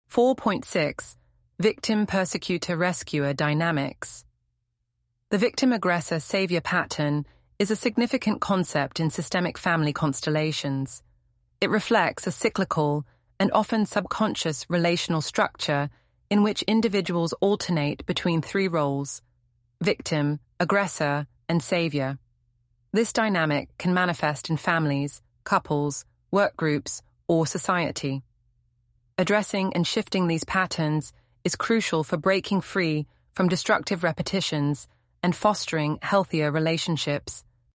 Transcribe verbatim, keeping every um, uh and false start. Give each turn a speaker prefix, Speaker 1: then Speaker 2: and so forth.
Speaker 1: four point six. Victim-Persecutor-Rescuer Dynamics. The victim-aggressor-savior pattern is a significant concept in systemic family constellations. It reflects a cyclical and often subconscious relational structure in which individuals alternate between three roles: victim, aggressor, and savior. This dynamic can manifest in families, couples, work groups, or society. Addressing and shifting these patterns is crucial for breaking free from destructive repetitions and fostering healthier relationships.